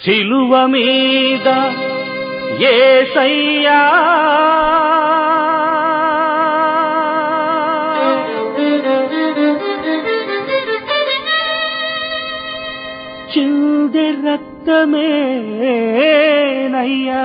శిలువ మీద యేసయ్యా చిందె రక్తమేనయ్యా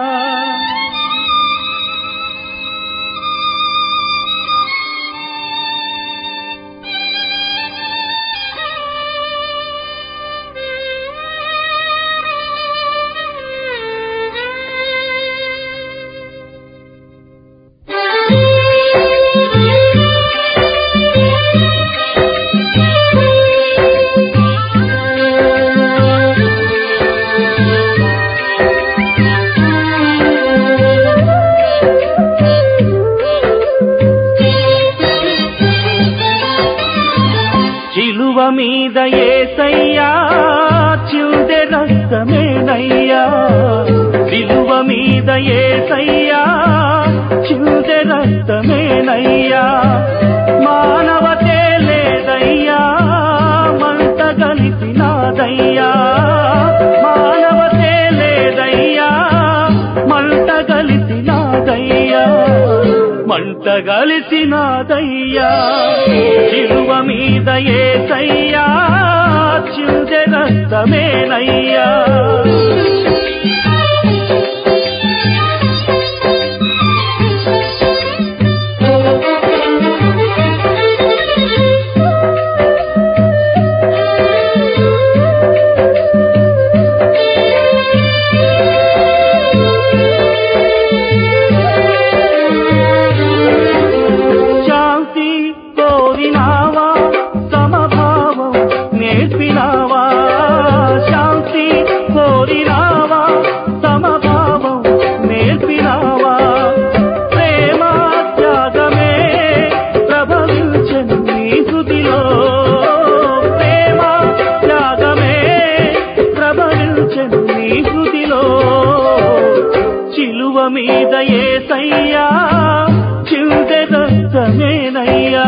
శిలువ మీద యేసయ్యా చిందె రక్తమేనయ్యా శిలువ మీద యేసయ్యా చిందె రక్తమేనయ్యా మానవతే లేదయ్యా మంట గలిసినాదయ్యా మానవతే లేదయ్యా మంట గలిసినాదయ్యా మంట గలిసినాదయ్యా శిలువ మీద యేసయ్యా చిందె రక్తమేనయ్యా శిలువ మీద యేసయ్యా చిందె రక్తమేనయ్యా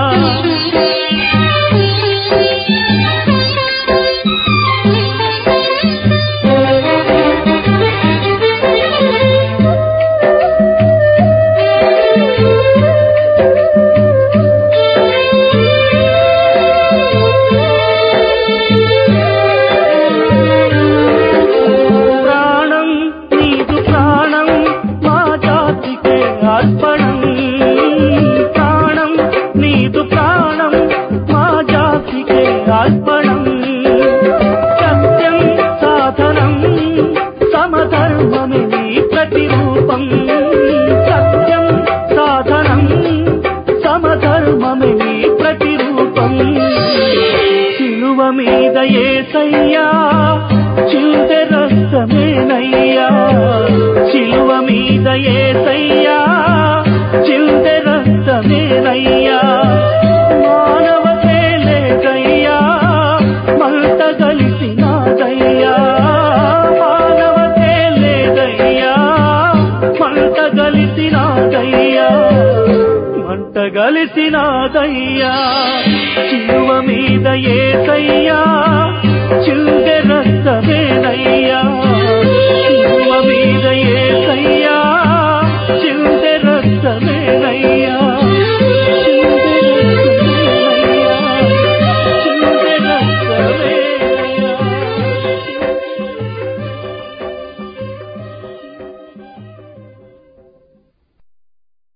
ప్రాణం నీదు ప్రాణం మా జాతికే అర్పణం సత్యం సాధనం సమధర్మమే నీ ప్రతిరూపం సత్యం సాధనం సమధర్మమే నీ ప్రతిరూపం శిలువ మీద యేసయ్యా చిందె రక్తమేనయ్యా శిలువ మీద యేసయ్యా చిందె రక్తమేనయ్యా మానవతే లేదయ్యా మంట గలిసినాదయ్యా మానవతే లేదయ్యా మంట గలిసినాదయ్యా మంట గలిసినాదయ్యా శిలువ మీద యేసయ్యా